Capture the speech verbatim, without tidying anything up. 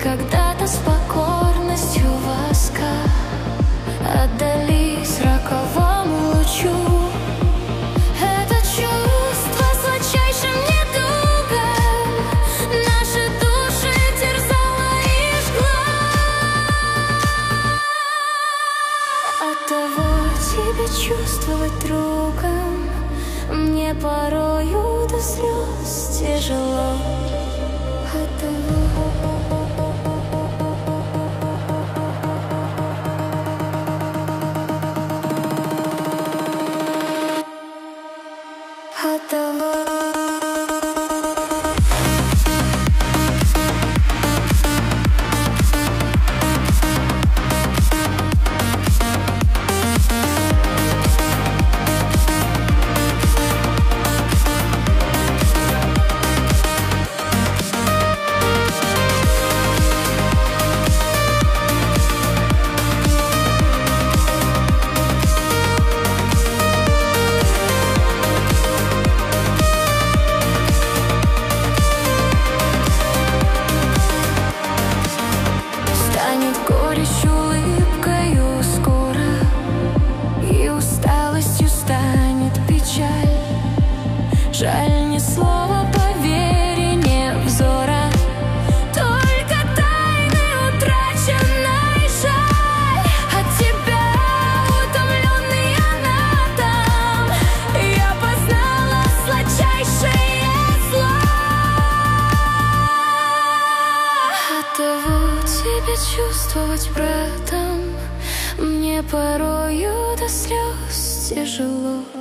когда-то с покорностью воска отдались роковому лучу. Это чувство сладчайшим недугом наши души терзало и жгла. Оттого тебя чувствовать другом мне порою до слез тяжело. Оттого горечь улыбкою скоро, и усталостью станет печаль. Жаль, ни слова поверенья взора, только тайны утраченной жаль. От тебя, утомленный анатом, я познала сладчайшее зло. Оттого тебя чувствовать братом мне порою до слез тяжело.